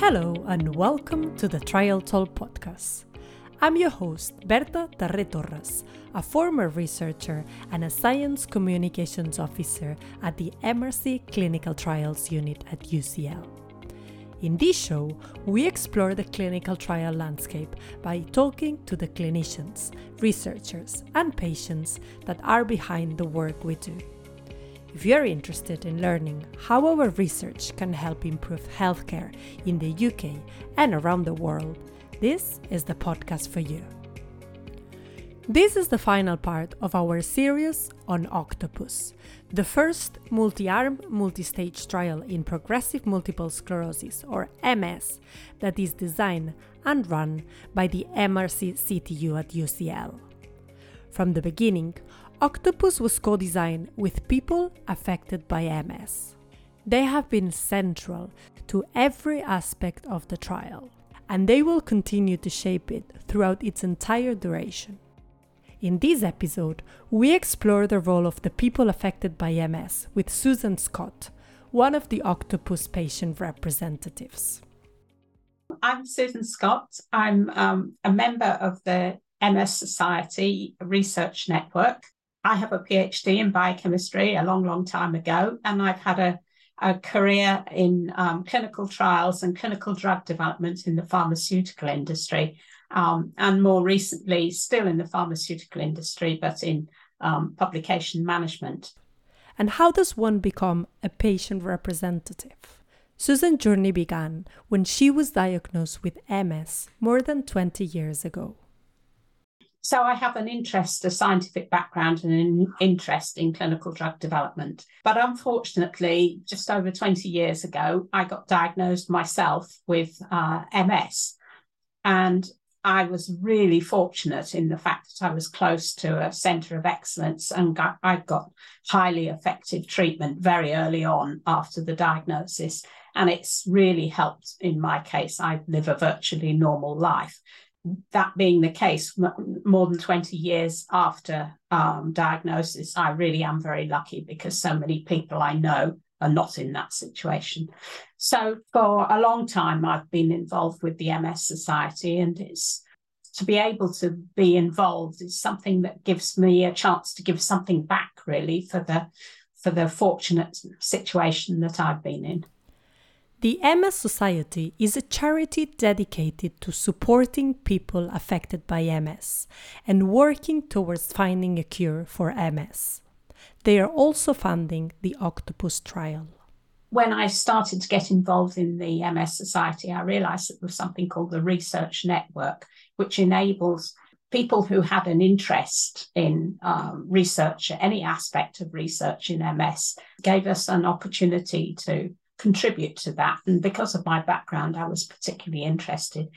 Hello and welcome to the Trial Talk podcast. I'm your host, Berta Tarre Torres, a former researcher and a science communications officer at the MRC Clinical Trials Unit at UCL. In this show, we explore the clinical trial landscape by talking to the clinicians, researchers, and patients that are behind the work we do. If you're interested in learning how our research can help improve healthcare in the UK and around the world, this is the podcast for you. This is the final part of our series on Octopus, the first multi-arm, multi-stage trial in progressive multiple sclerosis, or MS, that is designed and run by the MRC CTU at UCL. From the beginning, Octopus was co-designed with people affected by MS. They have been central to every aspect of the trial, and they will continue to shape it throughout its entire duration. In this episode, we explore the role of the people affected by MS with Susan Scott, one of the Octopus patient representatives. I'm Susan Scott. I'm a member of the MS Society Research Network. I have a PhD in biochemistry a long time ago, and I've had a career in clinical trials and clinical drug development in the pharmaceutical industry, and more recently still in the pharmaceutical industry, but in publication management. And how does one become a patient representative? Susan's journey began when she was diagnosed with MS more than 20 years ago. So I have an interest, a scientific background and an interest in clinical drug development. But unfortunately, just over 20 years ago, I got diagnosed myself with MS. And I was really fortunate in the fact that I was close to a centre of excellence and I got highly effective treatment very early on after the diagnosis. And it's really helped in my case. I live a virtually normal life. That being the case, more than 20 years after diagnosis, I really am very lucky because so many people I know are not in that situation. So for a long time, I've been involved with the MS Society, and it's to be able to be involved is something that gives me a chance to give something back, really, for the fortunate situation that I've been in. The MS Society is a charity dedicated to supporting people affected by MS and working towards finding a cure for MS. They are also funding the Octopus trial. When I started to get involved in the MS Society, I realised that there was something called the Research Network, which enables people who had an interest in research, any aspect of research in MS, gave us an opportunity to contribute to that. And because of my background, I was particularly interested.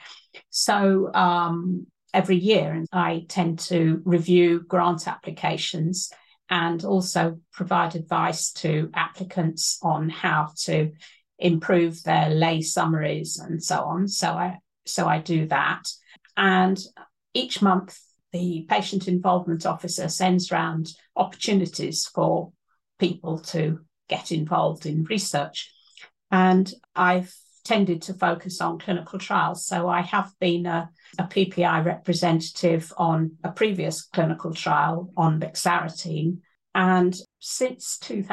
So every year I tend to review grant applications and also provide advice to applicants on how to improve their lay summaries and so on. So I do that. And each month, the patient involvement officer sends around opportunities for people to get involved in research. And I've tended to focus on clinical trials. So I have been a PPI representative on a previous clinical trial on bexarotene. And since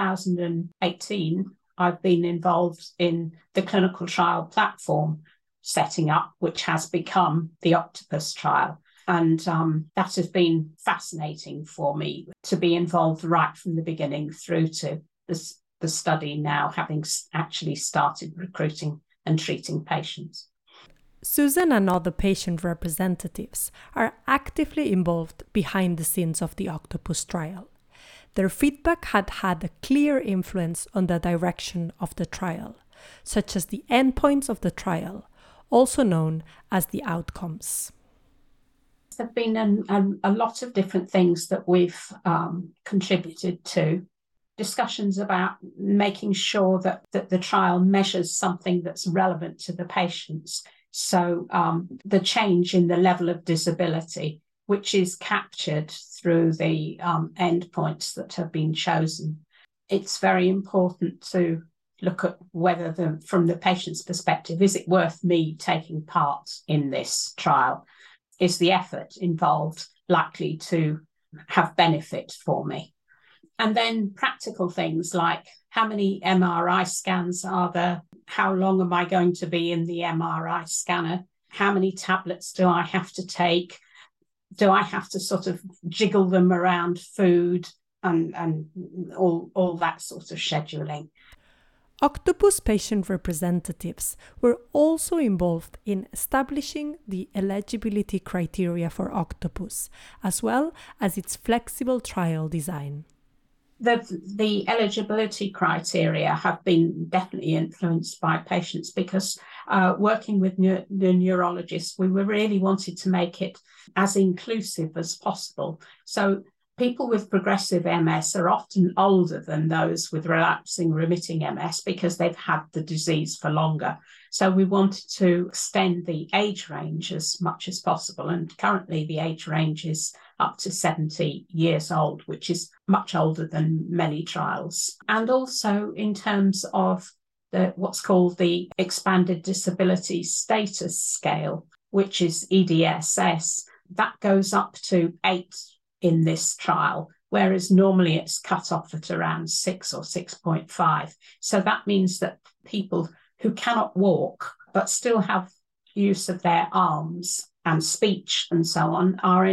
2018, I've been involved in the clinical trial platform setting up, which has become the Octopus trial. And that has been fascinating for me to be involved right from the beginning through to the study now having actually started recruiting and treating patients. Susan and other patient representatives are actively involved behind the scenes of the Octopus trial. Their feedback had a clear influence on the direction of the trial, such as the endpoints of the trial, also known as the outcomes. There have been a lot of different things that we've contributed to. Discussions about making sure that the trial measures something that's relevant to the patients. So the change in the level of disability, which is captured through the endpoints that have been chosen. It's very important to look at whether from the patient's perspective, is it worth me taking part in this trial? Is the effort involved likely to have benefit for me? And then practical things like how many MRI scans are there? How long am I going to be in the MRI scanner? How many tablets do I have to take? Do I have to sort of jiggle them around food and all that sort of scheduling? Octopus patient representatives were also involved in establishing the eligibility criteria for Octopus, as well as its flexible trial design. The eligibility criteria have been definitely influenced by patients because working with the neurologists, we really wanted to make it as inclusive as possible. So people with progressive MS are often older than those with relapsing remitting MS because they've had the disease for longer. So we wanted to extend the age range as much as possible. And currently the age range is up to 70 years old, which is much older than many trials. And also in terms of what's called the Expanded Disability Status Scale, which is EDSS, that goes up to 8 in this trial, whereas normally it's cut off at around 6 or 6.5. So that means that people who cannot walk but still have use of their arms and speech and so on are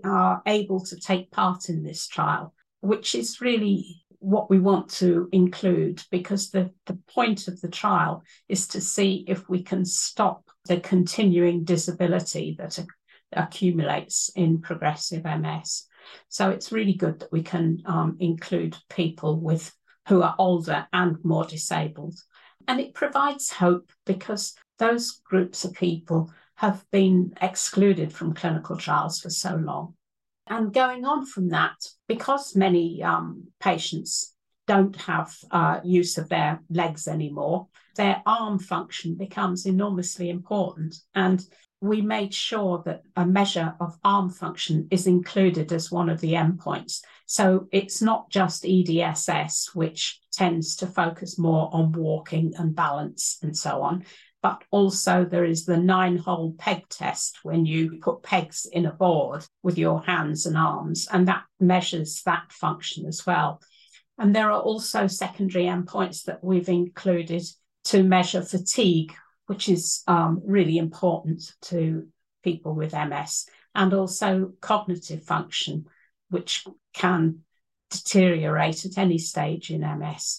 able to take part in this trial, which is really what we want to include, because the point of the trial is to see if we can stop the continuing disability that accumulates in progressive MS. So it's really good that we can include people who are older and more disabled. And it provides hope because those groups of people have been excluded from clinical trials for so long. And going on from that, because many patients don't have use of their legs anymore, their arm function becomes enormously important. And we made sure that a measure of arm function is included as one of the endpoints. So it's not just EDSS, which tends to focus more on walking and balance and so on, but also there is the 9-hole peg test when you put pegs in a board with your hands and arms, and that measures that function as well. And there are also secondary endpoints that we've included to measure fatigue, which is really important to people with MS, and also cognitive function, which can deteriorate at any stage in MS.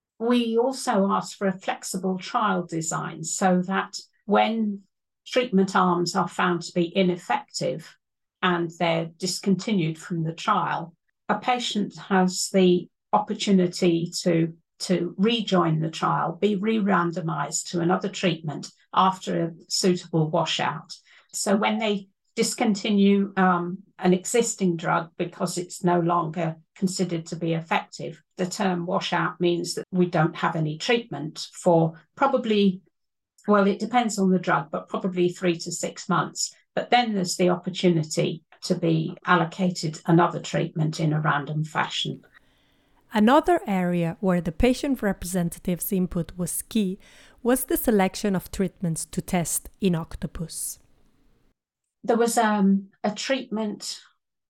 We also asked for a flexible trial design so that when treatment arms are found to be ineffective and they're discontinued from the trial, a patient has the opportunity to rejoin the trial, be re-randomized to another treatment after a suitable washout. So when they discontinue an existing drug because it's no longer considered to be effective, the term washout means that we don't have any treatment for probably, well, it depends on the drug, but probably 3 to 6 months. But then there's the opportunity to be allocated another treatment in a random fashion. Another area where the patient representative's input was key was the selection of treatments to test in Octopus. There was a treatment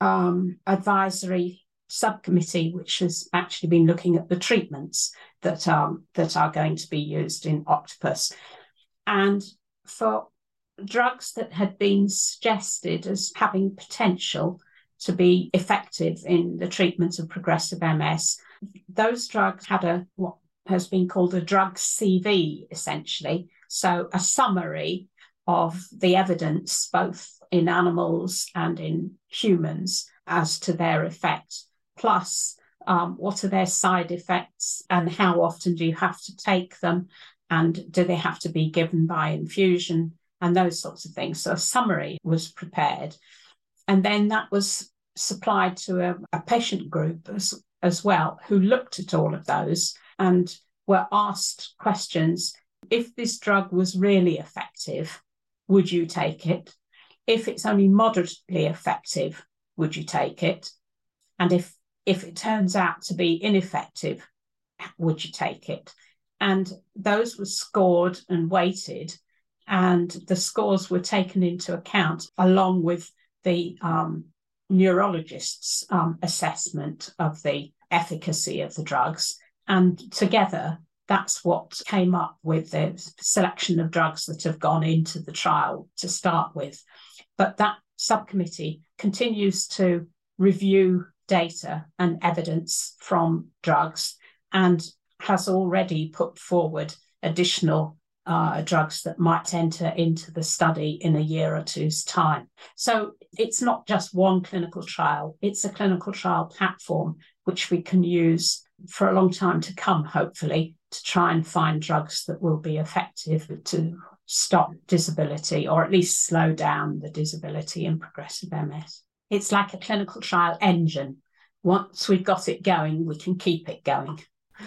advisory subcommittee which has actually been looking at the treatments that are going to be used in Octopus. And for drugs that had been suggested as having potential to be effective in the treatment of progressive MS, those drugs had what has been called a drug CV, essentially. So a summary of the evidence, both in animals and in humans, as to their effect, plus what are their side effects and how often do you have to take them, and do they have to be given by infusion, and those sorts of things. So a summary was prepared. And then that was supplied to a patient group as well, who looked at all of those and were asked questions. If this drug was really effective, would you take it? If it's only moderately effective, would you take it? And if it turns out to be ineffective, would you take it? And those were scored and weighted, and the scores were taken into account along with the neurologist's assessment of the efficacy of the drugs. And together, that's what came up with the selection of drugs that have gone into the trial to start with. But that subcommittee continues to review data and evidence from drugs and has already put forward additional drugs that might enter into the study in a year or two's time. So it's not just one clinical trial, it's a clinical trial platform which we can use for a long time to come, hopefully, to try and find drugs that will be effective to stop disability or at least slow down the disability in progressive MS. It's like a clinical trial engine. Once we've got it going, we can keep it going.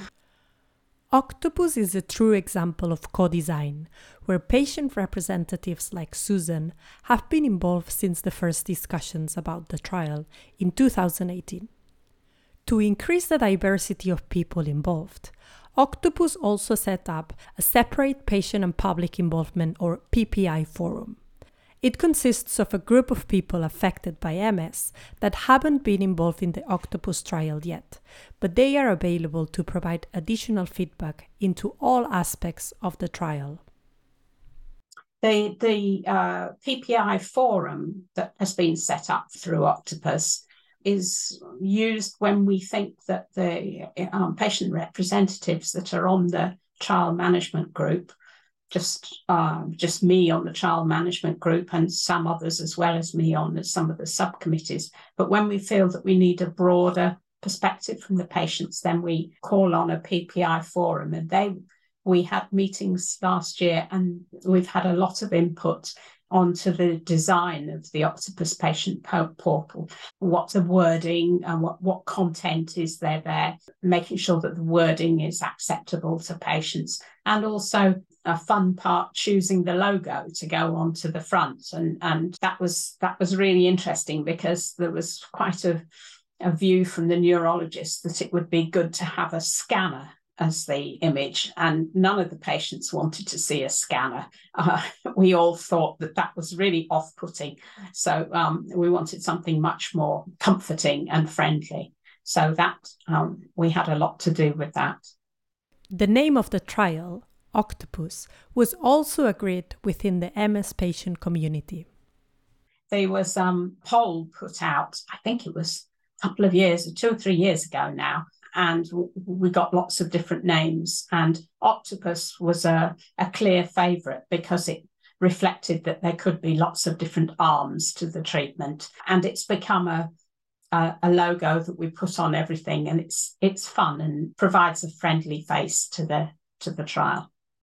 Octopus is a true example of co-design, where patient representatives like Susan have been involved since the first discussions about the trial in 2018. To increase the diversity of people involved, Octopus also set up a separate patient and public involvement or PPI forum. It consists of a group of people affected by MS that haven't been involved in the Octopus trial yet, but they are available to provide additional feedback into all aspects of the trial. The PPI forum that has been set up through Octopus is used when we think that the patient representatives that are on the trial management group, just me on the trial management group and some others as well as me on some of the subcommittees. But when we feel that we need a broader perspective from the patients, then we call on a PPI forum. And we had meetings last year and we've had a lot of input onto the design of the Octopus patient portal, what the wording and what content is there, making sure that the wording is acceptable to patients, and also a fun part, choosing the logo to go onto the front. And that was really interesting because there was quite a view from the neurologist that it would be good to have a scanner as the image, and none of the patients wanted to see a scanner. We all thought that was really off-putting. So we wanted something much more comforting and friendly. So that we had a lot to do with that. The name of the trial, Octopus, was also agreed within the MS patient community. There was a poll put out, I think it was a couple of years, 2 or 3 years ago now, and we got lots of different names. And Octopus was a clear favourite because it reflected that there could be lots of different arms to the treatment. And it's become a logo that we put on everything, and it's fun and provides a friendly face to the trial.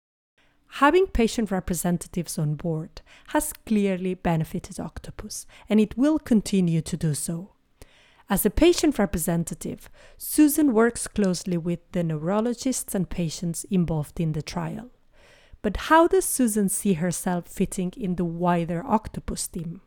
Having patient representatives on board has clearly benefited Octopus, and it will continue to do so. As a patient representative, Susan works closely with the neurologists and patients involved in the trial. But how does Susan see herself fitting in the wider Octopus team?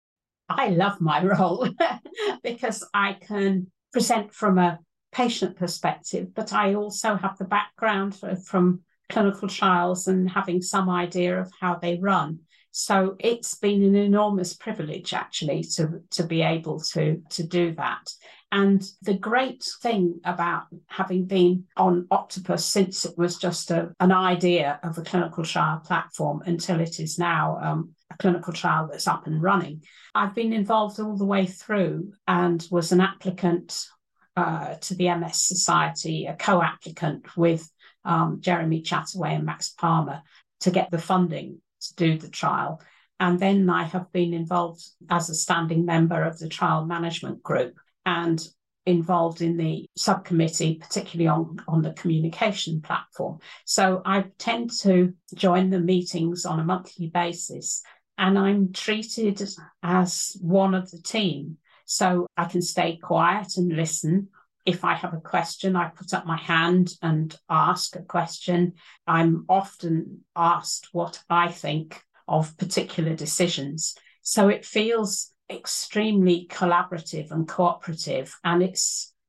I love my role because I can present from a patient perspective, but I also have the background from clinical trials and having some idea of how they run. So it's been an enormous privilege, actually, to be able to do that. And the great thing about having been on Octopus since it was just an idea of a clinical trial platform until it is now a clinical trial that's up and running, I've been involved all the way through and was an applicant to the MS Society, a co-applicant with Jeremy Chataway and Max Palmer to get the funding to do the trial. And then I have been involved as a standing member of the trial management group and involved in the subcommittee, particularly on the communication platform. So I tend to join the meetings on a monthly basis, and I'm treated as one of the team. So I can stay quiet and listen. If I have a question, I put up my hand and ask a question. I'm often asked what I think of particular decisions. So it feels extremely collaborative and cooperative, and it's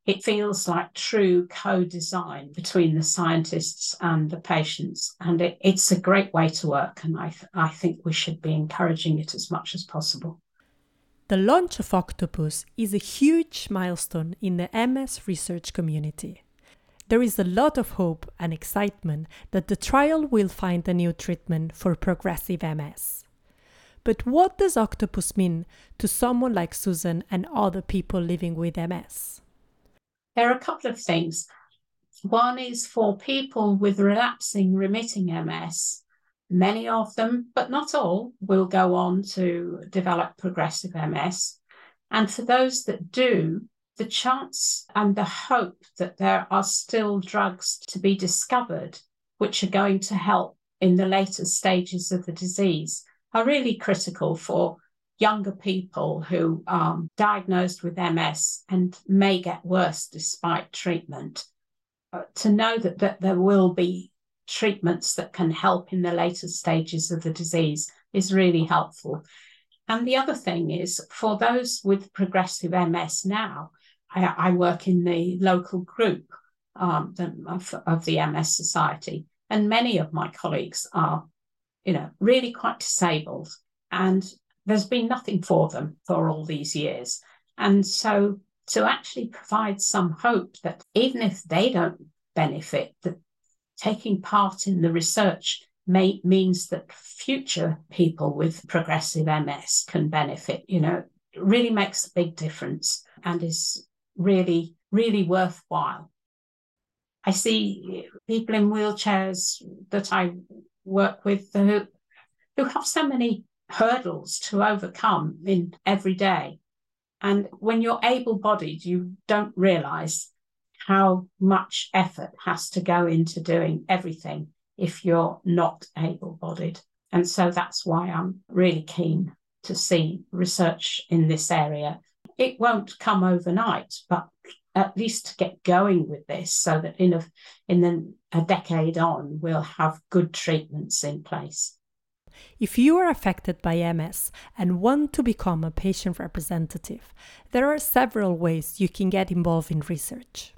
it feels like true co-design between the scientists and the patients. And it's a great way to work. And I think we should be encouraging it as much as possible. The launch of Octopus is a huge milestone in the MS research community. There is a lot of hope and excitement that the trial will find a new treatment for progressive MS. But what does Octopus mean to someone like Susan and other people living with MS? There are a couple of things. One is for people with relapsing remitting MS. Many of them, but not all, will go on to develop progressive MS. And for those that do, the chance and the hope that there are still drugs to be discovered which are going to help in the later stages of the disease are really critical for younger people who are diagnosed with MS and may get worse despite treatment. To know that there will be treatments that can help in the later stages of the disease is really helpful. And the other thing is, for those with progressive MS now, I work in the local group of the MS Society, and many of my colleagues are, really quite disabled, and there's been nothing for them for all these years. And so to actually provide some hope that even if they don't benefit, that taking part in the research means that future people with progressive MS can benefit, really makes a big difference and is really, really worthwhile. I see people in wheelchairs that I work with who have so many hurdles to overcome in every day. And when you're able-bodied, you don't realise how much effort has to go into doing everything if you're not able-bodied. And so that's why I'm really keen to see research in this area. It won't come overnight, but at least to get going with this so that in a decade on, we'll have good treatments in place. If you are affected by MS and want to become a patient representative, there are several ways you can get involved in research.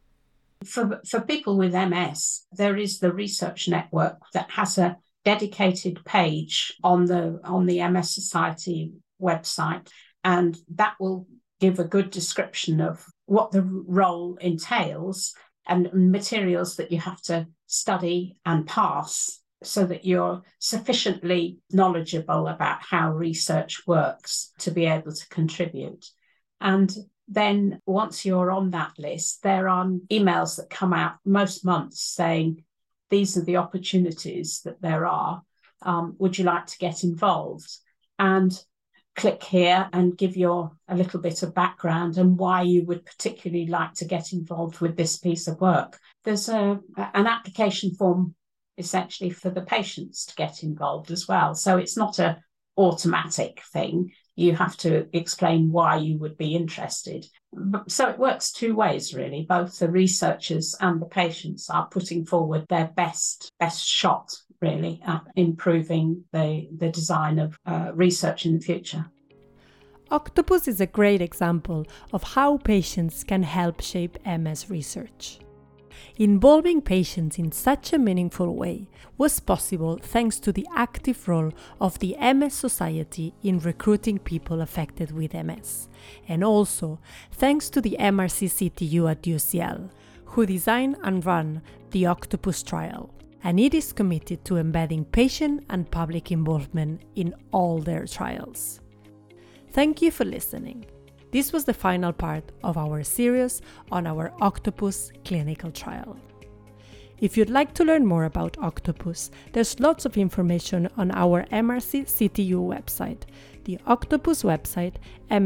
For people with MS, there is the Research Network that has a dedicated page on the MS Society website, and that will give a good description of what the role entails and materials that you have to study and pass so that you're sufficiently knowledgeable about how research works to be able to contribute. And then once you're on that list, there are emails that come out most months saying, these are the opportunities that there are. Would you like to get involved? And click here and give a little bit of background and why you would particularly like to get involved with this piece of work. There's an application form essentially for the patients to get involved as well. So it's not an automatic thing. You have to explain why you would be interested. So it works two ways, really. Both the researchers and the patients are putting forward their best shot, really, at improving the design of research in the future. Octopus is a great example of how patients can help shape MS research. Involving patients in such a meaningful way was possible thanks to the active role of the MS Society in recruiting people affected with MS, and also thanks to the MRC CTU at UCL, who designed and ran the Octopus trial, and it is committed to embedding patient and public involvement in all their trials. Thank you for listening. This was the final part of our series on our Octopus clinical trial. If you'd like to learn more about Octopus, there's lots of information on our MRC CTU website, the Octopus website,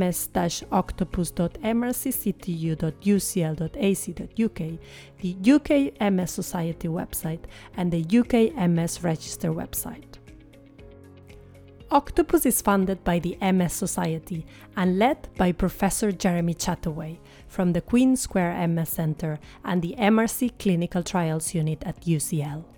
ms-octopus.mrcctu.ucl.ac.uk, the UK MS Society website, and the UK MS Register website. Octopus is funded by the MS Society and led by Professor Jeremy Chataway from the Queen Square MS Centre and the MRC Clinical Trials Unit at UCL.